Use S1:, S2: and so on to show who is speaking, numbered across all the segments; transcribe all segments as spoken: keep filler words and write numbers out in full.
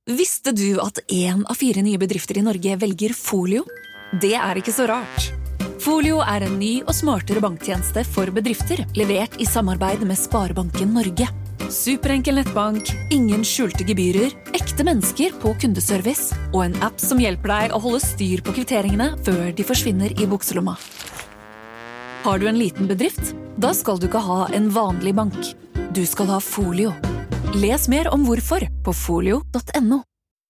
S1: Visste du at en av fire nye bedrifter i Norge velger Folio? Det er ikke så rart. Folio er en ny og smartere banktjeneste for bedrifter, levert i samarbeid med Sparebanken Norge. Superenkel nettbank, ingen skjulte gebyrer, ekte mennesker på kundeservice og en app som hjelper deg å holde styr på kvitteringene før de forsvinner i bukselomma. Har du en liten bedrift? Da skal du ikke ha en vanlig bank. Du skal ha Folio. Les mer om hvorfor på folio punktum no.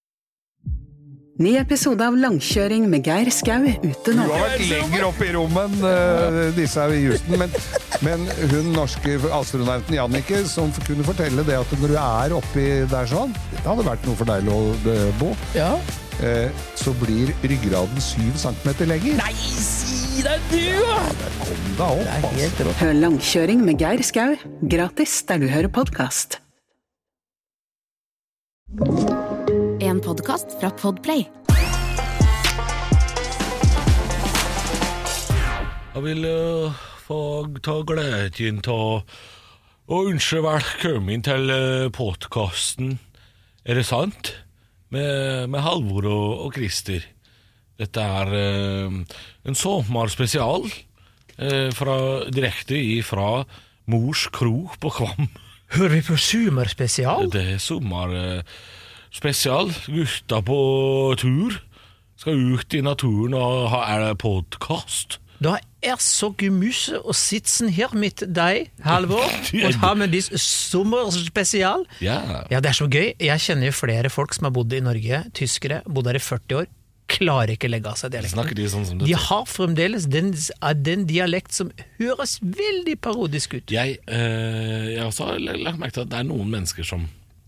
S2: Ny episode av Langkjøring med Geir Skau ute nå.
S3: Du har vært lenger opp i rommen, uh, disse er i Houston, men, men hun norske astronauten Jannicke, som kunne fortelle det at når du er oppi der sånn, det hadde vært noe for deg å bo,
S4: ja.
S3: uh, så blir ryggraden syv centimeter lenger.
S4: Nei, si det du!
S3: Ja, kom da opp, altså.
S2: Hør Langkjøring med Geir Skau, gratis der du hører podcast.
S5: En podcast fra Podplay.
S6: Jeg vil uh, få ta gleden til å ønske velkommen til uh, podcasten Er det sant? Med, med Halvor og, og Christer. Dette er uh, en sommerspesial uh, fra, direkte fra Mors Kro på Kvam.
S4: Hører vi på sommerspesial?
S6: Det er sommerspesial. Gutta på tur. Skal ut i naturen og ha er podcast.
S4: Da er så gemyse og sitzen her mitt deg, Halvor, og ha med dis sommerspesial.
S6: Ja.
S4: Ja, det er så gøy. Jeg kjenner jo flere folk som har bodd i Norge, tyskere, bodd her i førti år, klarer ikke legge av seg dialekten.
S6: Snakker de sånn som det?
S4: De har fremdeles den, den dialekt som høres veldig parodisk ut.
S6: Jeg, øh, jeg også har lagt merke til at det er noen mennesker som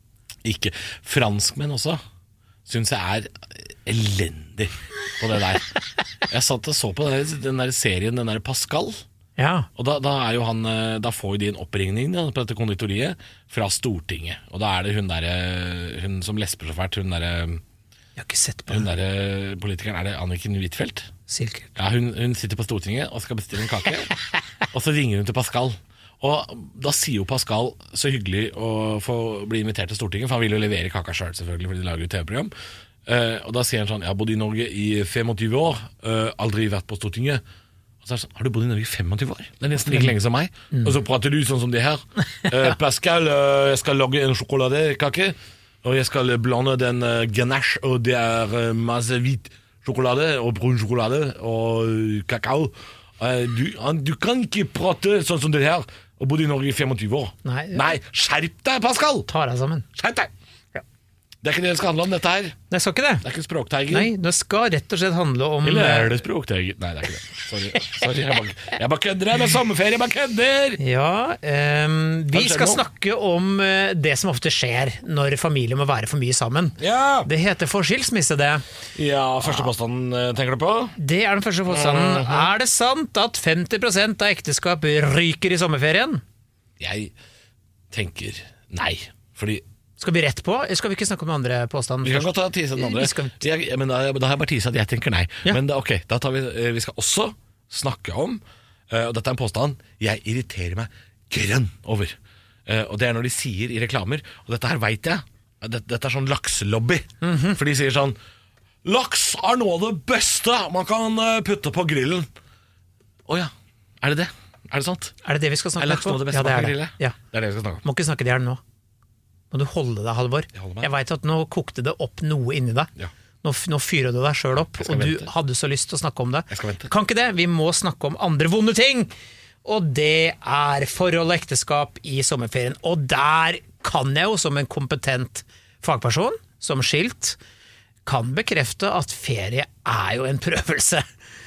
S6: ikke, franskmenn også, synes jeg er elendig på det der. Jeg satt og så på den der, den der serien, den der Pascal,
S4: ja. Og
S6: da, da, er jo han, da får jo de en oppringning da, på dette konditoriet fra Stortinget, og da er det hun, der, hun som lesper så fælt, hun der...
S4: Jeg har ikke sett på
S6: hun der politikeren, er det Anniken Huitfeldt?
S4: Sikkert.
S6: Ja, hun, hun sitter på Stortinget og skal bestille en kake, og så ringer hun til Pascal. Og da sier jo Pascal så hyggelig å få bli invitert til Stortinget, for han vil jo levere kaka selv selvfølgelig, fordi de lager jo T V-program. Uh, og da sier han sånn, jeg har bodd i Norge i tjuefem år, uh, aldri vært på Stortinget. Og så er det sånn, har du bodd i Norge i tjuefem år? Det er nesten like lenge som meg. Mm. Og så prater du sånn som det her. Uh, Pascal, uh, jeg skal lage en sjokoladekake, og jeg skal blande den uh, ganache, og det er uh, masse hvit sjokolade, og brun sjokolade, og uh, kakao. Uh, du, han, du kan ikke prate sånn som det her, og bodde i Norge i tjuefem år.
S4: Nei, ja.
S6: Nei, skjerp deg, Pascal!
S4: Ta deg sammen.
S6: Skjerp deg! Det er ikke det det skal handle om, dette her.
S4: Nei, skal ikke det.
S6: Det er ikke språkteiger.
S4: Nei, det skal rett og slett handle om...
S6: Eller er det språkteiger? Nei, det er ikke det. Sorry, Sorry jeg bare, jeg bare kødder. Det er sommerferie, jeg bare kødder!
S4: Ja, um, vi skal noe? snakke om uh, det som ofte skjer når familie må være for mye sammen.
S6: Ja!
S4: Det heter for skilsmisse, det.
S6: Ja, første påstanden uh, tenker du på?
S4: Det er den første påstanden. Uh-huh. Er det sant at femti prosent av ekteskap ryker i sommerferien?
S6: Jeg tenker nei, fordi...
S4: Skal vi rett på? Skal vi ikke snakke om andre påstanden?
S6: Vi kan godt ta tise den andre.
S4: Skal...
S6: Jeg, men da, da har jeg bare tise at jeg tenker nei.
S4: Ja.
S6: Men da, ok, da tar vi, vi skal også snakke om, uh, og dette er en påstand, jeg irriterer meg grønn over. Uh, og det er når de sier i reklamer, og dette her vet jeg, dette, dette er sånn lakselobby. Mm-hmm. For de sier sånn, laks er noe av det beste man kan putte på grillen. Åja, er det det? Er det sant?
S4: Er det det vi skal snakke om?
S6: Er laks noe av det beste
S4: ja, det
S6: man
S4: er
S6: kan grille?
S4: Det. Ja.
S6: Det er det vi skal snakke om.
S4: Må ikke snakke det her nå. Må du holde deg, Halvor? Jeg, jeg vet at nå kokte det opp noe inni deg. Ja. Nå, nå fyrer du deg selv opp, og
S6: vente.
S4: du hadde så lyst til å snakke om det.
S6: Jeg skal vente.
S4: Kan ikke det? Vi må snakke om andre vonde ting! Og det er forhold og ekteskap i sommerferien. Og der kan jeg jo som en kompetent fagperson, som skilt, kan bekrefte at ferie er jo en prøvelse.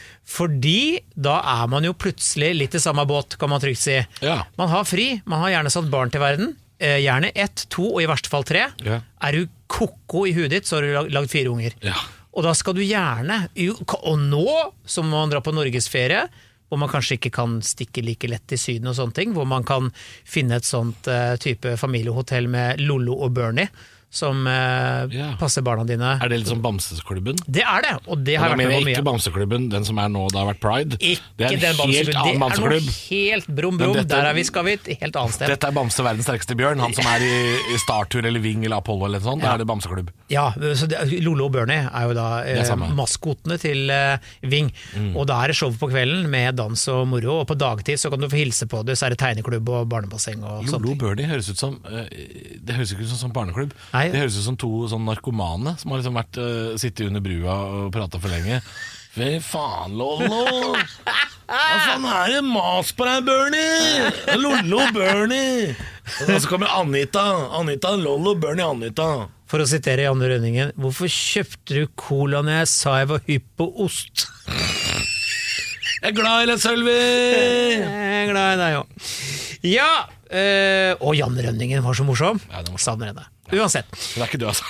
S4: Fordi da er man jo plutselig litt i samme båt, kan man trygt si.
S6: Ja.
S4: Man har fri, man har gjerne satt barn til verden, gjerne ett, to og i verste fall tre.
S6: Ja.
S4: Er du koko i huet ditt, så har du lagd fire unger.
S6: Ja.
S4: Og da skal du gjerne, og nå som man drar på Norgesferie, hvor man kanskje ikke kan stikke like lett til syden og sånne ting, hvor man kan finne et sånt uh, type familiehotell med Lollo og Bernie, som eh,
S6: Ja.
S4: passer barna dine.
S6: Er det litt som Bamseklubben?
S4: Det er det, og det har
S6: Jeg
S4: vært med
S6: mener
S4: på mye.
S6: ikke Bamseklubben, den som er nå, det har vært Pride.
S4: Ikke
S6: det er en
S4: den
S6: helt
S4: bamseklubben,
S6: annen
S4: det er noe
S6: bamseklubb.
S4: helt brum
S6: Men
S4: brum,
S6: dette-
S4: der er vi, skal vi et helt annet sted.
S6: Dette er Bamse verdens sterkeste bjørn, han som er i, i Startur eller Ving eller Apollo eller sånn, da er det Bamseklubb.
S4: Ja, så det, Lolo og Bernie er jo da
S6: er
S4: eh,
S6: samme.
S4: maskotene til eh, Ving, og da er det show på kvelden med dans og moro, og på dagtid så kan du få hilse på det, så er det tegneklubb og barnebasseng og sånt.
S6: Lolo Bernie høres ut som eh, det høres ikke ut som, som barneklubb.
S4: Nei.
S6: Det høres ut som to sånn narkomane som har liksom vært uh, sittet under brua og pratet for lenge. Fy faen, Lolo! Hva faen er det mas på deg, Bernie? Lolo Bernie! Og så kommer Anita. Anita, Lolo Bernie, Anita.
S4: For å sitere Janne Rønningen, hvorfor kjøpte du cola når jeg sa jeg var hypp på ost?
S6: Jeg er glad i deg, Sølvi!
S4: Jeg er glad i deg òg. Ja, øh, og Janne Rønningen var så morsom.
S6: Ja, det var morsom.
S4: Savner henne. Uansett.
S6: Men det er ikke du, altså.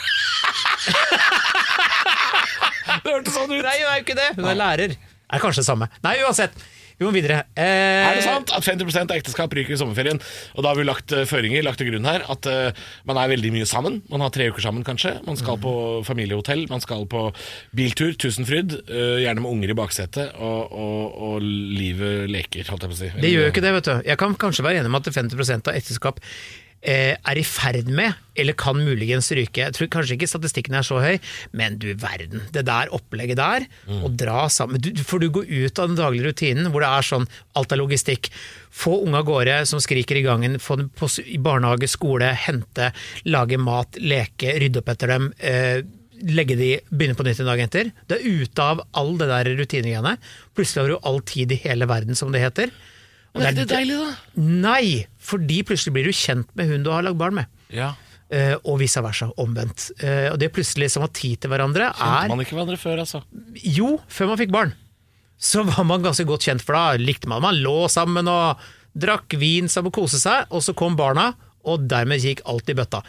S6: Det hørtes sånn ut.
S4: Nei, hun er jo ikke det. Hun er lærer. Er kanskje det samme. Nei, uansett. Vi må videre. Eh,
S6: Er det sant at femti prosent av ekteskap ryker i sommerferien? Og da har vi lagt uh, føringer, lagt til grunn her at uh, man er veldig mye sammen. Man har tre uker sammen kanskje. Man skal på familiehotell, man skal på biltur, Tusenfryd, uh, gjerne med unger i baksetet, og, og, og livet leker, holdt jeg på å si.
S4: Det gjør jo ikke det, vet du. Jeg kan kanskje være enig med at femti prosent av ekteskap eh, er i ferd med, eller kan muligens ryke. Jeg tror kanskje ikke statistikken er så høy, men du verden, det der opplegget der, mm. å dra sammen, du, for du går ut av den daglige rutinen, hvor det er sånn, alt er logistikk, få unge av gårde som skriker i gangen, få dem på, i barnehage, skole, hente, lage mat, leke, rydde opp etter dem, eh, legge de, begynne på nytt en dag etter. Det er ute av all det der rutinegene. Plutselig har du all tid i hele verden, som det heter. Og
S6: Men er ikke det deilig, da?
S4: Nei, fordi plutselig blir du kjent med hun du har lagt barn med.
S6: Ja.
S4: Uh, og vice versa, omvendt. Uh, og det plutselig som har tid til hverandre er...
S6: Kjente man ikke hverandre før, altså?
S4: Jo, før man fikk barn. Så var man ganske godt kjent, for da likte man. Man lå sammen og drakk vin sammen og kose seg, og så kom barna, og dermed gikk alt i bøtta.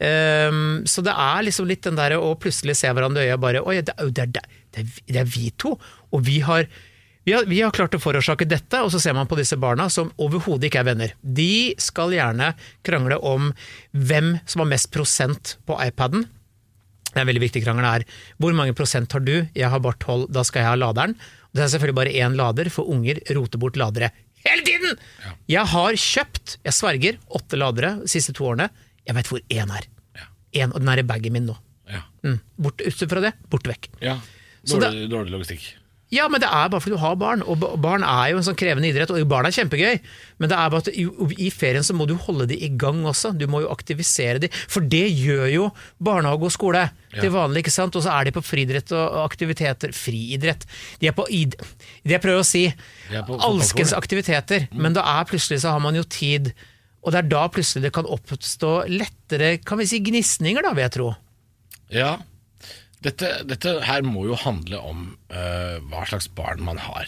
S4: Um, så det er liksom litt den der å plutselig se hverandre i øya bare, oi, det, det, det, det, det er vi to, og vi har... Vi har, vi har klart å forårsake dette, og så ser man på disse barna som overhodet ikke er venner. De skal gjerne krangle om hvem som har mest prosent på iPaden. Det er en veldig viktig krangel her. Hvor mange prosent har du? Jeg har bare tolv, da skal jeg ha laderen. Det er selvfølgelig bare én lader, for unger roter bort ladere hele tiden! Ja. Jeg har kjøpt, jeg sverger, åtte ladere de siste to årene. Jeg vet hvor én er.
S6: Ja.
S4: En, og den er i bagen min nå.
S6: Ja.
S4: Mm. Bort, ut fra det, bort vekk.
S6: Ja,
S4: Så
S6: dårlig,
S4: det-
S6: dårlig logistikk.
S4: Ja, men det er bare fordi du har barn, og barn er jo en sånn krevende idrett, og barn er kjempegøy, men det er bare at i, i ferien så må du holde de i gang også, du må jo aktivisere de, for det gjør jo barnehage og skole til vanlig, ikke sant, og så er de på friidrett og aktiviteter, friidrett, de er på, id, det jeg prøver å si,
S6: på
S4: alskens aktiviteter, mm. men da er plutselig så har man jo tid, og det er da plutselig det kan oppstå lettere, kan vi si gnisninger da, vil jeg tro.
S6: Ja, Dette, dette her må jo handle om uh, hva slags barn man har.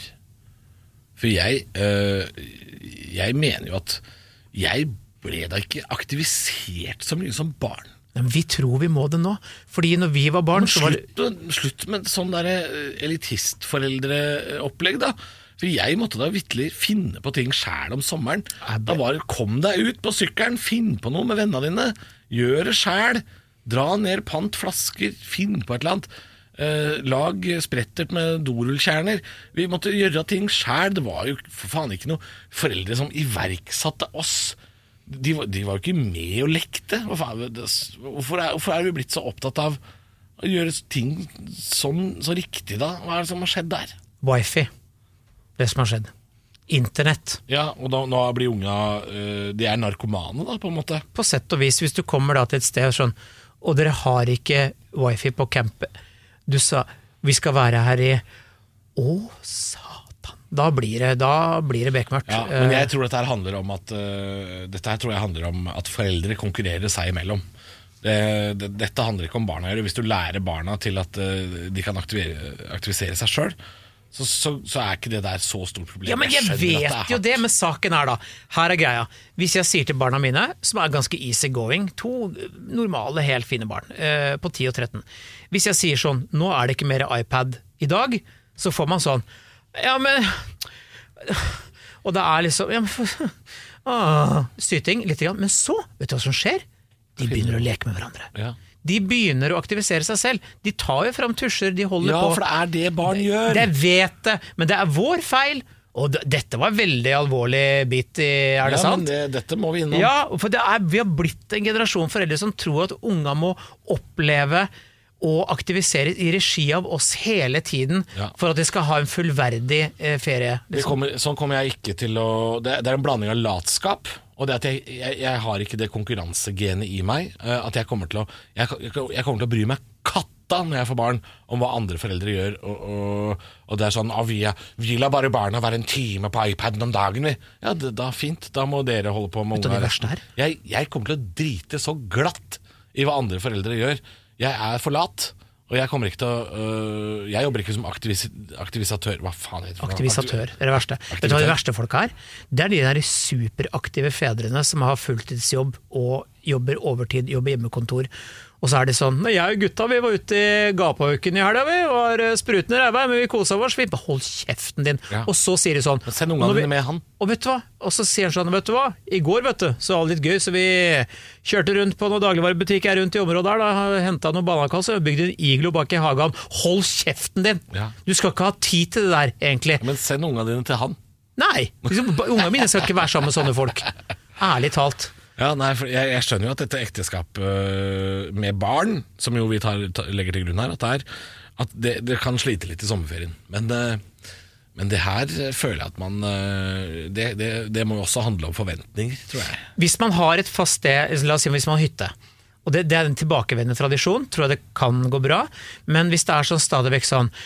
S6: For jeg, uh, jeg mener jo at jeg ble da ikke aktivisert så mye som barn.
S4: Men vi tror vi må det nå, fordi når vi var barn så var det...
S6: Slutt, slutt med sånn der elitistforeldreopplegg da. For jeg måtte da virkelig finne på ting selv om sommeren. Da var det, kom deg ut på sykkelen, finn på noe med vennene dine, gjør det selv. Dra ned pant flasker, finn på et eller annet. Eh, lag sprettert med dorullkjerner. Vi måtte gjøre ting selv. Det var jo for faen ikke noe foreldre som iverksatte oss. De var, de var jo ikke med og lekte. Hvorfor er, hvorfor, er, hvorfor er vi blitt så opptatt av å gjøre ting sånn, så riktig da? Hva er det som har skjedd der?
S4: Wifi, det som har skjedd. Internett.
S6: Ja, og da, nå blir unga uh, de er narkomane da, på en måte.
S4: På sett og vis, hvis du kommer da til et sted sånn, og dere har ikke wifi på campet. Du sa, vi skal være her i... Å, satan. Da blir det, da blir det bekmørkt.
S6: Ja, men jeg tror dette her handler om at uh, dette her tror jeg handler om at foreldre konkurrerer seg imellom. Det, det, dette handler ikke om barna å gjøre. Hvis du lærer barna til at uh, de kan aktivere, aktivisere seg selv, så, så, så er ikke det der så stort problem.
S4: Ja, men jeg, jeg vet det jo det, men saken er da, her er greia. Hvis jeg sier til barna mine, som er ganske easy going, to normale, helt fine barn, uh, på ti og tretten. Hvis jeg sier sånn, nå er det ikke mer iPad i dag, så får man sånn, ja, men... Og det er liksom, ja, men... Ah, syting litt grann, men så, vet du hva som skjer? De begynner å leke med hverandre.
S6: Ja.
S4: de begynner å aktivisere seg selv. De tar jo frem tusjer, de holder
S6: Ja,
S4: på.
S6: for det er det barn gjør.
S4: Det vet det, men det er vår feil. Og d- dette var veldig alvorlig bit, i- er det
S6: ja,
S4: sant?
S6: Men det, dette må vi innom.
S4: Ja, for det er, vi har blitt en generasjon foreldre som tror at unga må oppleve og aktivisere i regi av oss hele tiden
S6: Ja.
S4: for at de skal ha en fullverdig eh, ferie.
S6: Det
S4: Liksom.
S6: kommer, sånn kommer jeg ikke til å Det, det er en blanding av latskap og det at jeg, jeg, jeg har ikke det konkurransegenet i meg. eh, At jeg kommer til å Jeg, jeg kommer til å bry meg katta når jeg får barn, om hva andre foreldre gjør. Og, og, og det er sånn ah, vi, er, vi lar bare barna være en time på iPaden om dagen. Vi. Ja, det, da fint. Da må dere holde på med
S4: Vet du hva det verste er?
S6: Jeg, jeg kommer til å drite så glatt i hva andre foreldre gjør. Jeg er for lat. Og jeg kommer ikke til å øh, Jeg jobber ikke som aktivis, aktivisatør. Hva faen heter det?
S4: Aktivisatør er det verste. Vet du hva det verste folk er? Det er de der superaktive fedrene som har fulltidsjobb og jobber overtid, jobber hjemmekontor. Og så er det sånn, jeg og gutta vi var ute i Gapauken i helga, vi var spruten i ræva, men vi koset oss, vi hold kjeften din.
S6: Ja.
S4: Og så sier de sånn.
S6: Men send ungene
S4: og når vi-
S6: dine med han.
S4: Og vet du hva? Og så sier han sånn, vet du hva? I går, vet du, så var det litt gøy, så vi kjørte rundt på noen dagligvarebutikk her rundt i området der, da, hentet noen bananakasser og bygde en iglo bak i hagen. Hold kjeften din!
S6: Ja.
S4: Du skal ikke ha tid til det der, egentlig.
S6: Men send ungene dine til han.
S4: Nei, liksom, ungene mine skal ikke være sammen med sånne folk. Ærlig talt.
S6: Ja, nei, for jeg, jeg skjønner jo at dette ekteskapet øh, med barn, som jo vi tar, tar, legger til grunn her, at det, er, at det, det kan slite litt i sommerferien. Men, øh, men det her føler jeg at man øh, det, det, det må jo også handle om forventninger, tror jeg.
S4: Hvis man har et fast sted, la oss si hvis man har hytte, og det, det er en tilbakevendende tradisjon, tror jeg det kan gå bra, men hvis det er sånn stadig vekk sånn,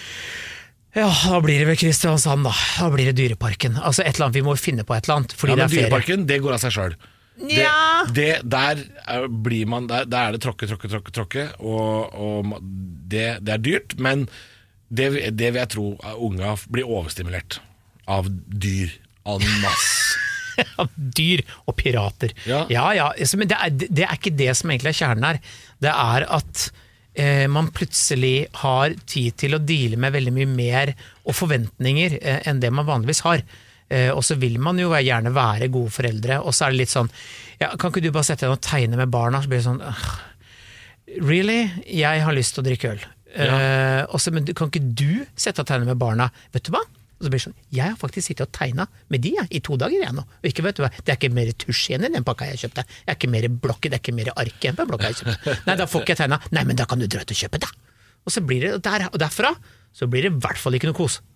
S4: ja, da blir det vel Kristiansand da, da blir det Dyreparken, altså et eller annet, vi må finne på et eller annet, fordi
S6: Ja, men
S4: det er ferie.
S6: Dyreparken, det går av seg selv. Det,
S4: Ja.
S6: det, der er- blir man der, der er det tråkke, tråkke, tråkke, tråkke og, og det, det er dyrt, men det, det vil jeg tro at unga blir overstimulert av dyr en masse.
S4: Av dyr og pirater.
S6: Ja.
S4: ja, ja altså, men det er, det er ikke det som egentlig er kjernen her. Det er at eh, man plutselig har tid til å deale med veldig mye mer og forventninger eh, enn det man vanligvis har. Eh, og så vil man jo gjerne være gode foreldre, og så er det litt sånn, ja, kan ikke du bare sette deg og tegne med barna? Så blir det sånn, really? Jeg har lyst til å drikke øl.
S6: Ja.
S4: Eh, og så, men du- kan ikke du sette deg og tegne med barna? Vet du hva? Og så blir det sånn, jeg har faktisk sittet og tegnet med de jeg, i to dager jeg nå. Og ikke, vet du hva, det er ikke mer tusj igjen i den pakka jeg kjøpte. Det er ikke mer blokk, det er ikke mer ark igjen på den blokka jeg kjøpte. Nei, da får ikke jeg tegnet. Nei, men da kan du dra ut og kjøpe da. Og så blir det der, og derfra, så blir det i hvert fall ikke noe kos.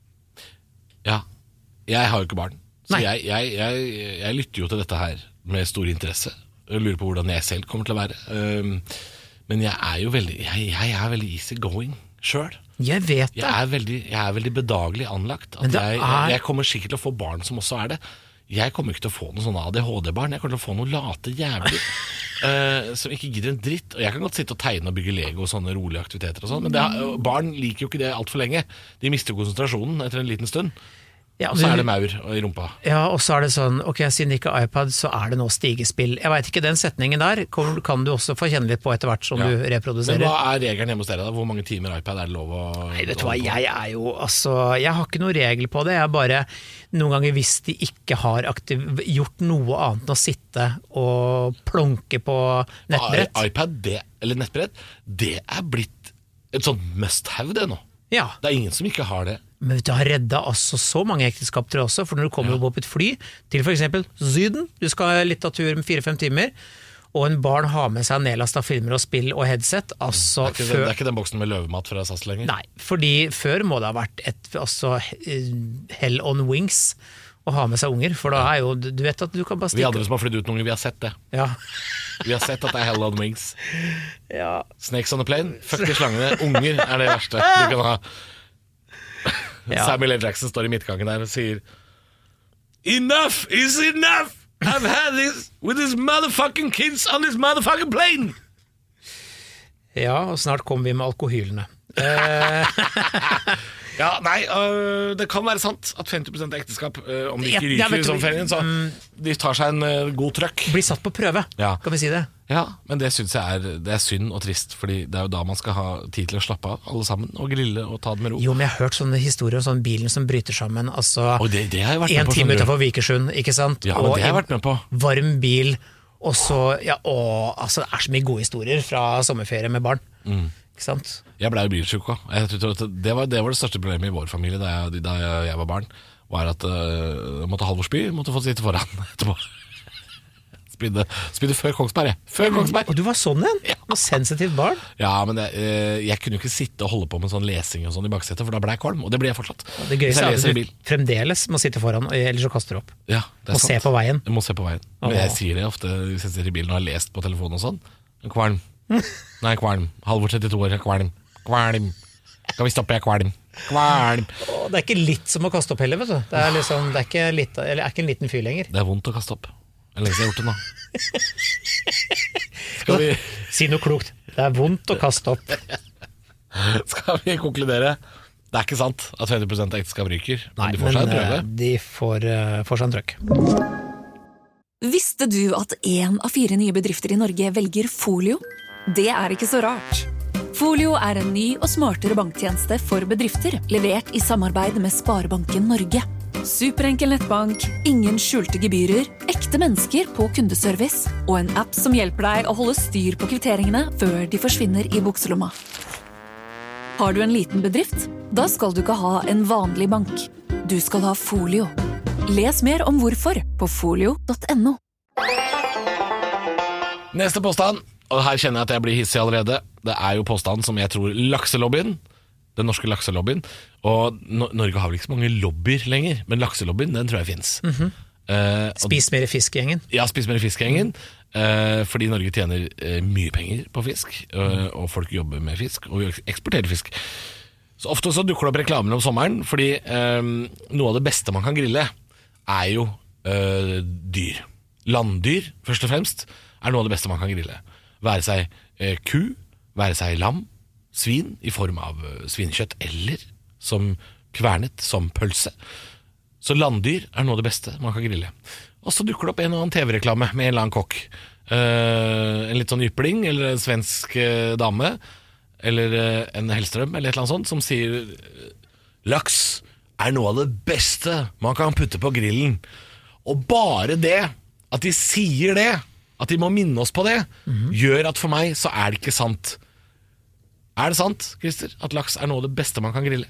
S6: Ja, jeg har jo ikke barn, så
S4: Nei.
S6: jeg, jeg, jeg, jeg lytter jo til dette her med stor interesse. Jeg lurer på hvordan jeg selv kommer til å være. Um, men jeg er jo veldig, jeg, jeg er veldig easy going selv.
S4: Jeg vet det.
S6: Jeg er veldig, jeg er veldig bedagelig anlagt. At
S4: Men det
S6: jeg,
S4: er-
S6: jeg, jeg kommer sikkert til å få barn som også er det. Jeg kommer ikke til å få noen sånne A D H D-barn. Jeg kommer til å få noen late jævler eh, som ikke gidder en dritt. Og jeg kan godt sitte og tegne og bygge Lego og sånne rolige aktiviteter og sånn, men det, er- barn liker jo ikke det alt for lenge. De mister konsentrasjonen etter en liten stund.
S4: Ja,
S6: Og så
S4: men-
S6: er det maur i rumpa.
S4: Ja, og så er det sånn, ok, siden det ikke er iPad, så er det nå stigespill. Jeg vet ikke, den setningen der kan, kan du også få kjenne litt på etter hvert som
S6: Ja.
S4: du
S6: Men
S4: reproduserer.
S6: hva er regelen hjemme hos dere da? Hvor mange timer iPad er det lov å
S4: Nei, vet du hva,
S6: holde på?
S4: jeg er jo, altså, jeg har ikke noen regel på det, jeg er bare, noen ganger hvis de ikke har aktiv, gjort noe annet enn å sitte og plonke på nettbrett.
S6: I- iPad, det, eller nettbrett, det er blitt et sånt must-have det nå.
S4: Ja,
S6: Det er ingen som ikke har det.
S4: men vet du, har redda altså så mange ekteskap tror jeg også, for når du kommer opp på et fly, til for eksempel Syden, du skal ha litt av tur med fire-fem timer, og en barn har med seg nedlastet filmer og spill og headset, altså
S6: Det er ikke,
S4: før...
S6: det er ikke den boksen med løvemat fra S A S lenger.
S4: Nei, fordi før må det ha vært et, altså, eh, hell on wings å ha med seg unger, for da er jo, du vet at du kan bare
S6: Vi
S4: stikke...
S6: andre som har flydd ut noen, vi har sett det.
S4: Ja.
S6: Vi har sett at det er hell on wings.
S4: Ja.
S6: Snakes on a plane, fuck de slangene. Unger er det verste du kan ha.
S4: Ja.
S6: Samuel L. Jackson står i midtgangen der og sier Enough is enough! I've had this with these motherfucking kids on this motherfucking plane!
S4: Ja, og snart kommer vi med alkohylene. Eh,
S6: Ja, nei, øh, det kan være sant at femti prosent av ekteskap, øh, om de ikke
S4: Ja, ja,
S6: ryker
S4: vet
S6: i
S4: du-
S6: sommerferien, så de tar seg en øh, god trøkk.
S4: blir satt på prøve,
S6: Ja.
S4: kan vi si det?
S6: Ja, men det synes jeg er, det er synd og trist, fordi det er jo da man skal ha tid til å slappe av, alle sammen, og grille og ta det med ro.
S4: Jo, men jeg har hørt sånne historier om sånn bilen som bryter sammen, altså
S6: Og det, det har jeg vært med
S4: en
S6: på.
S4: time
S6: skjønner du.
S4: utenfor Vikersund, ikke sant?
S6: Ja, men
S4: Og
S6: det har jeg
S4: en
S6: vært med på.
S4: varm bil, Og så, ja, å, altså, det er så mye gode historier fra sommerferie med barn. Mm. Ikke sant?
S6: Jeg ble jo bilsjuk også. Jeg tror at det, var, det var det største problemet i vår familie da jeg, da jeg var barn. Var at uh, måtte Halvor spy, måtte få sitte foran etterpå. Spydde, spydde før Kongsberg, jeg. Før Kongsberg.
S4: Og du var sånn igjen? Ja. Og sensitivt barn?
S6: Ja, men det, eh, jeg kunne jo ikke sitte og holde på med sånn lesing og sånn i baksetet, for da ble jeg kvalm, og det ble jeg fortsatt.
S4: Ja, det gøyeste er at du fremdeles må sitte foran, ellers så kaster du opp.
S6: Ja, det er
S4: må sant. Se på veien.
S6: Jeg må se på veien. Men jeg sier det ofte hvis jeg sitter i bilen og har lest på telefonen og sånn. Kvalm. Nei, kvalm. Halvor trettito år, kvalm. Kvalm. Kan vi stoppe, jeg kvalm. Kvalm.
S4: Åh, det er ikke litt som å kaste opp heller, vet du. Det er, liksom, det er, ikke, litt, eller er ikke en liten fyr lenger.
S6: Det er vondt å kaste opp. Det er lenge siden jeg har gjort det nå. Skal vi...
S4: Si noe klokt. Det er vondt å kaste opp.
S6: Skal vi konkludere? Det er ikke sant at femti prosent av ekteskap ryker.
S4: Nei,
S6: de får seg en prøve.
S4: De får, uh, får seg en trøkk.
S1: Visste du at en av fire nye bedrifter i Norge velger Folio? Det er ikke så rart. Folio er en ny og smartere banktjeneste for bedrifter, levert i samarbeid med Sparebanken Norge. Superenkel nettbank, ingen skjulte gebyrer, ekte mennesker på kundeservice og en app som hjelper deg å holde styr på kvitteringene før de forsvinner i bukselomma. Har du en liten bedrift? Da skal du ikke ha en vanlig bank. Du skal ha Folio. Les mer om hvorfor på folio punktum no.
S6: Neste påstand, og her kjenner jeg at jeg blir hissig allerede. Det er jo påstanden som jeg tror lakselobbyen, den norske lakselobbyen, og no- Norge har vel ikke så mange lobbyer lenger, men lakselobbyen, den tror jeg finnes.
S4: Mm-hmm.
S6: Uh,
S4: Spis mer fisk-gjengen.
S6: Ja, spis mer fisk-gjengen. Uh, fordi Norge tjener uh, mye penger på fisk, uh, og folk jobber med fisk, og eksporterer fisk. Så ofte så dukker det opp reklamer om sommeren, fordi uh, noe av det beste man kan grille er jo uh, dyr. Landdyr, først og fremst, er noe av det beste man kan grille. Være seg uh, ku, være seg lam, svin i form av uh, svinekjøtt, eller som kvernet som pølse. Så landdyr er noe av det beste man kan grille. Og så dukker det opp en og annen T V-reklame med en eller annen kokk. Uh, en litt sånn jypling, eller en svensk uh, dame, eller uh, en Hellstrøm, eller et eller annet sånt, som sier laks er noe av det beste man kan putte på grillen. Og bare det, at de sier det, at de må minne oss på det, mm-hmm. gjør at for meg så er det ikke sant. Er det sant, Christer, at laks er noe av det beste man kan grille?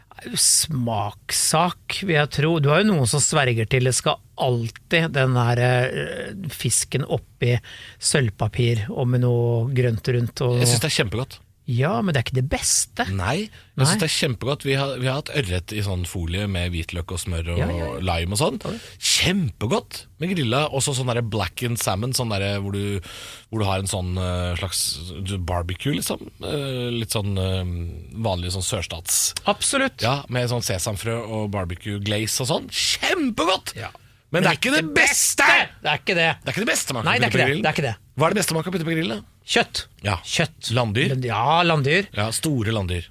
S4: Smakssak, vil jeg tro. Du har jo noen som sverger til det skal alltid den her uh, fisken oppi sølvpapir og med noe grønt rundt. Og...
S6: Jeg synes det er kjempegodt.
S4: Ja, men det er ikke det beste.
S6: Nei, jeg
S4: Nei.
S6: synes det er kjempegodt. Vi har, vi har hatt ørret i sånn folie med hvitløk og smør og
S4: Ja, ja, ja.
S6: lime og sånn. Kjempegodt med grilla. Også sånn der blackened salmon, sånn der hvor du, hvor du har en sånn uh, slags barbecue, liksom. Uh, litt sånn uh, vanlig sånn sørstats.
S4: Absolutt.
S6: Ja, med sånn sesamfrø og barbecue glaze og sånn. Kjempegodt!
S4: Ja.
S6: Men, det er ikke det beste!
S4: Det er ikke det.
S6: Det er ikke det beste man kan
S4: Nei, det er
S6: putte på
S4: ikke det.
S6: grillen.
S4: Det er ikke det.
S6: Hva er det beste man kan putte på grillen?
S4: Kjøtt.
S6: Ja.
S4: Kjøtt.
S6: Landdyr?
S4: Ja, landdyr.
S6: Ja, store landdyr.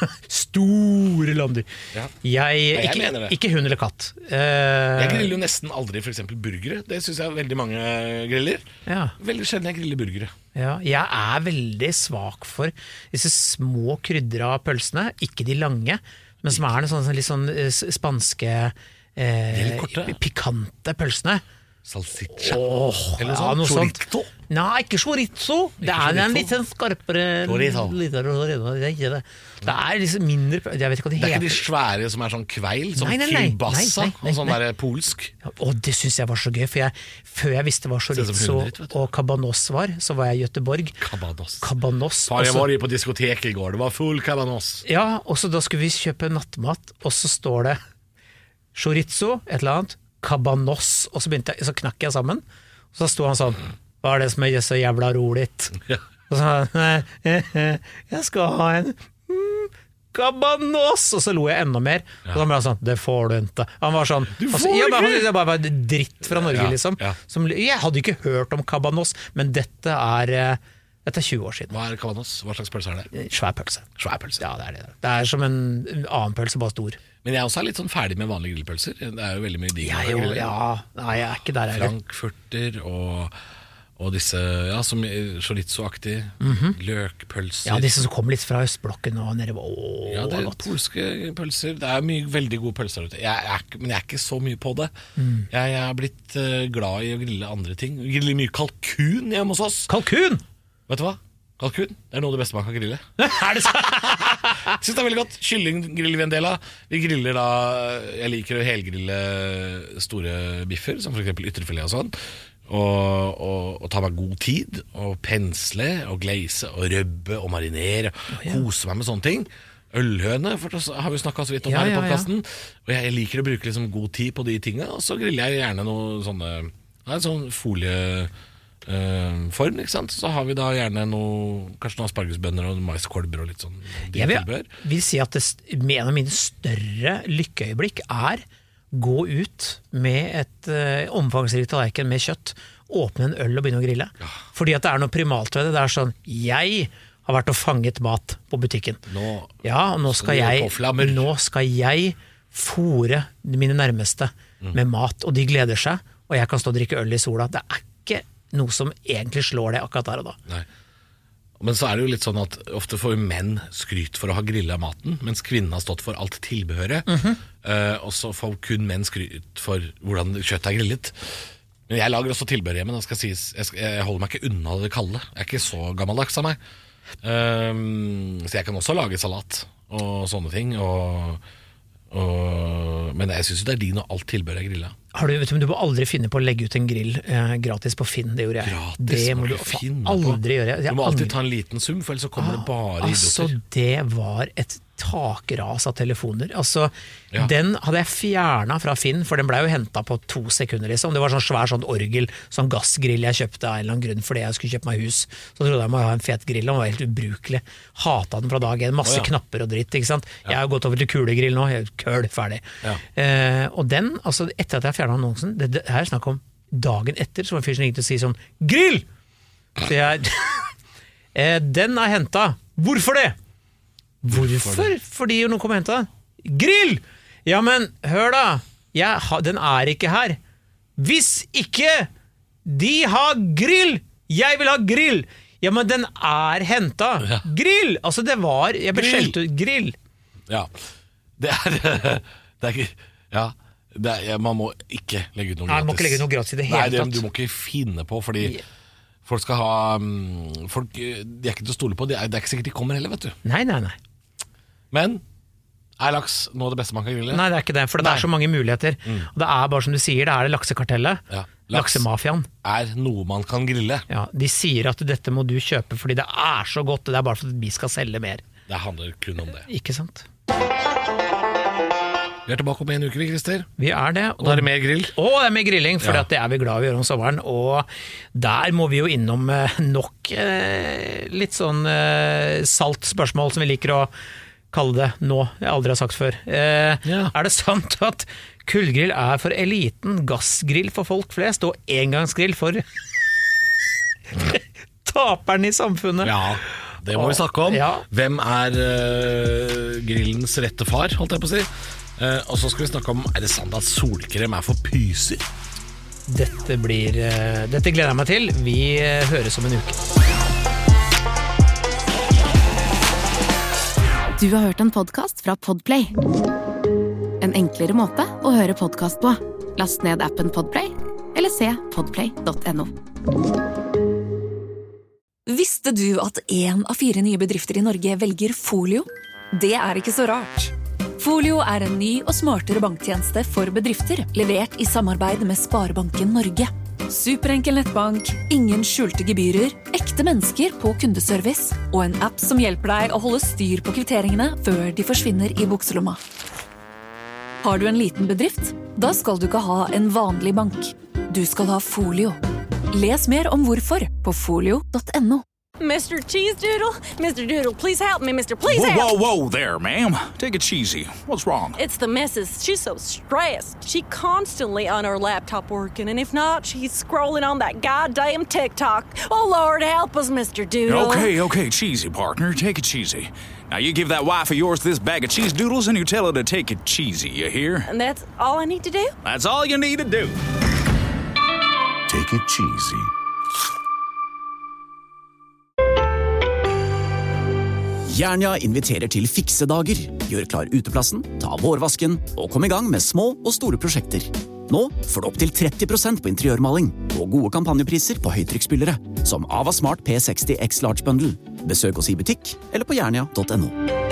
S4: Store landdyr.
S6: Ja.
S4: Jeg,
S6: jeg
S4: ikke,
S6: mener det.
S4: ikke hund eller katt. Uh,
S6: Jeg griller jo nesten aldri for eksempel burgere. Det synes jeg veldig mange griller.
S4: Ja.
S6: Veldig sjelden jeg griller burgere.
S4: Ja, jeg er veldig svak for disse små krydra pølsene, ikke de lange, men som er sånn, litt sånn eh, spanske
S6: litt korte.
S4: eh, pikante pølsene.
S6: Salsiccia.
S4: Åh,
S6: Eller
S4: ja,
S6: sånn.
S4: noe sånt.
S6: Chorizo.
S4: Nei, ikke chorizo. Det er en
S6: chorizo.
S4: litt sånn skarpere
S6: Chorizo.
S4: litt- Det er ikke det. Det er liksom mindre Jeg vet ikke hva de
S6: Det er ikke de
S4: heter.
S6: svære som er sånn kveil, som
S4: Nei, nei, nei.
S6: kielbasa,
S4: Nei, nei, nei,
S6: og sånn
S4: nei.
S6: der polsk.
S4: Og det synes jeg var så gøy, for jeg, før jeg visste hva
S6: Ser ut som
S4: chorizo
S6: hundedritt, vet du.
S4: og cabanos var, så var jeg i Göteborg.
S6: Cabanos.
S4: Cabanos.
S6: Far, jeg
S4: og så-
S6: var i på diskoteket i går, det var full cabanos.
S4: Ja, og så da skulle vi kjøpe nattmat, og så står det chorizo, et eller annet, cabanos, og så, begynte jeg, så knakk jeg sammen, og så sto han sånn, hva er det som er så jævla roligt?
S6: Ja.
S4: Og så nei, jeg skal ha en mm, cabanos, og så lo jeg enda mer, og så ble han sånn, det får du ikke. Han var sånn,
S6: Du
S4: altså,
S6: får
S4: ja, men han
S6: ikke!
S4: syntes jeg bare var dritt fra Norge,
S6: Ja,
S4: liksom.
S6: ja.
S4: Som, jeg hadde ikke hørt om cabanos, men dette er, eh, dette er tjue år siden.
S6: Hva er cabanos? Hva slags pølse er det?
S4: Svær pølse.
S6: Svær pølse.
S4: Ja, det er det. Det er som en en annen pølse, bare stor.
S6: Men jeg også er litt sånn ferdig med vanlige grillpølser. Det er jo veldig mye digg.
S4: Jeg, jo, ja, nei, jeg er ikke der heller.
S6: Frankfurter og, og disse, ja, som chorizo-aktig, mm-hmm. løkpølser.
S4: Ja, disse som kommer litt fra østblokken og nede. Åh,
S6: ja, det er polske pølser. Det er mye veldig gode pølser ute. Jeg er, men jeg er ikke så mye på det. Mm. Jeg, jeg er blitt uh, glad i å grille andre ting. Vi griller mye kalkun hjemme hos oss.
S4: Kalkun?
S6: Vet du hva? Kalkun, det er noe av det beste man kan grille.
S4: Er det så?
S6: Jeg synes det er veldig godt. Kylling griller vi en del av. Vi griller da, jeg liker å helgrille store biffer, som for eksempel ytrefilet og sånn. Og, og, og ta meg god tid og pensle og glaze og røbbe og marinere oh, ja. Kose meg med sånne ting. Ølhøne for har vi snakket så vidt om ja, her i podcasten ja, ja. Og jeg liker å bruke liksom god tid på de tingene. Og så griller jeg gjerne noe sånne ja, sånn folie Uh, form, ikke sant? Så har vi da gjerne noe, kanskje noen aspargesbønner og maiskolber og litt sånn.
S4: Jeg vil, vil si at det, en av mine større lykkeøyeblikk er gå ut med et uh, omfangsrikt tallerken med kjøtt, åpne en øl og begynne å grille. Ja. Fordi at det er noe primalt ved det. Det er sånn, jeg har vært og fanget mat på butikken. Nå, ja, og nå skal jeg, nå skal jeg fôre mine nærmeste mm. med mat, og de gleder seg, og jeg kan stå og drikke øl i sola. Det er ikke noe som egentlig slår det akkurat der og da.
S6: Nei. Men så er det jo litt sånn at ofte får menn skryt for å ha grillet maten, mens kvinnen har stått for alt tilbehøret, mm-hmm. uh, og så får kun menn skryt for hvordan kjøttet er grillet. Men jeg lager også tilbehør hjemme, det skal sies. Jeg, skal, jeg holder meg ikke unna det kalde. Jeg er ikke så gammeldags av meg. Um, så jeg kan også lage salat og sånne ting, og, og, men jeg synes jo det er din og alt tilbehør jeg griller.
S4: Har du, vet du, du må aldri finne på å legge ut en grill eh, gratis på Finn, det gjorde jeg.
S6: Gratis,
S4: det må du aldri gjøre.
S6: Du må alltid ta en liten sum, for ellers så kommer ah, det bare idioter.
S4: Altså, det var et takras av telefoner. Altså, ja. Den hadde jeg fjernet fra Finn, for den ble jo hentet på to sekunder, liksom. Det var sånn svær sånn orgel, sånn gassgrill jeg kjøpte av en eller annen grunn fordi jeg skulle kjøpe meg hus. Så trodde jeg må ha en fet grill, og den var helt ubrukelig. Hatet den fra dag en, masse oh, ja. knapper og dritt, ikke sant? Ja. Jeg har gått over til kulegrill nå, jeg er køl, ferdig. Ja. Eh, og den, altså, etter at jeg fjernet annonsen, det, det her er snakk om dagen etter, så var fyren som ringte og si sånn, grill! Så jeg, eh, den er hentet. Hvorfor det? Hvorfor? Fordi noen kommer og henter den. Grill! Ja, men hør da, jeg, den er ikke her. Hvis ikke de har grill, jeg vil ha grill. Ja, men den er hentet. Ja. Grill! Altså det var, jeg ble skjelt ut, grill.
S6: Ja, det er, det er ikke, ja, det er, man må ikke legge ut noe gratis.
S4: Nei, man må ikke legge ut noe gratis i det hele
S6: Nei, det,
S4: tatt.
S6: du må ikke finne på, fordi folk skal ha, folk, de er ikke til å stole på, det er, det er ikke sikkert de kommer heller, vet du.
S4: Nei, nei, nei.
S6: Men er laks noe av det beste man kan grille?
S4: Nei, det er ikke det, for det Nei. er så mange muligheter. Mm. Og det er bare som du sier, det er det laksekartellet. Ja. Laks Laksemafiaen.
S6: Er noe man kan grille.
S4: Ja, de sier at dette må du kjøpe fordi det er så godt, det er bare for at vi skal selge mer.
S6: Det handler kun om det.
S4: Ikke sant?
S6: Vi er tilbake om en uke, vi, Christer.
S4: Vi er det.
S6: Og da er det mer grill.
S4: Å, det er mer grilling, for ja. det er vi glad i å gjøre om sommeren. Og der må vi jo innom nok eh, litt sånn eh, salt spørsmål som vi liker å kalle det nå, jeg aldri har sagt før. Eh, ja. Er det sant at kullgrill er for eliten, gassgrill for folk flest, og engangsgrill for taperen i samfunnet?
S6: Ja, det må og, vi snakke om. Ja. Hvem er uh, grillens rette far, holdt jeg på å si? Uh, og så skal vi snakke om, er det sant at solkrem er for pyser?
S4: Dette blir, uh, dette gleder jeg meg til. Vi uh, høres om en uke.
S5: Du har hørt en podcast fra Podplay. En enklere måte å høre podcast på. Last ned appen Podplay, eller se podplay punktum no.
S1: Visste du at en av fire nye bedrifter i Norge velger Folio? Det er ikke så rart. Folio er en ny og smartere banktjeneste for bedrifter, levert i samarbeid med Sparebanken Norge. Superenkel nettbank, ingen skjulte gebyrer, ekte mennesker på kundeservice og en app som hjelper deg å holde styr på kvitteringene før de forsvinner i bukselomma. Har du en liten bedrift? Da skal du ikke ha en vanlig bank. Du skal ha Folio. Les mer om hvorfor på folio punktum no.
S7: Mister Cheese Doodle? Mister Doodle, please help me, Mister Please
S8: whoa,
S7: help!
S8: Whoa, whoa there, ma'am. Take it cheesy. What's wrong?
S7: It's the missus. She's so stressed. She constantly on her laptop working, and if not, she's scrolling on that goddamn TikTok. Oh, Lord, help us, Mister Doodle.
S8: Okay, okay, cheesy, partner. Take it cheesy. Now, you give that wife of yours this bag of cheese doodles, and you tell her to take it cheesy, you hear?
S7: And that's all I need to do?
S8: That's all you need to do.
S9: Take it cheesy. Jernia inviterer til fiksedager. Gjør klar uteplassen, ta vårvasken og kom i gang med små og store prosjekter. Nå får du opp til tretti prosent på interiørmaling og gode kampanjepriser på høytrykksspillere, som Ava Smart P seksti X Large Bundle. Besøk oss i butikk eller på jernia punktum no.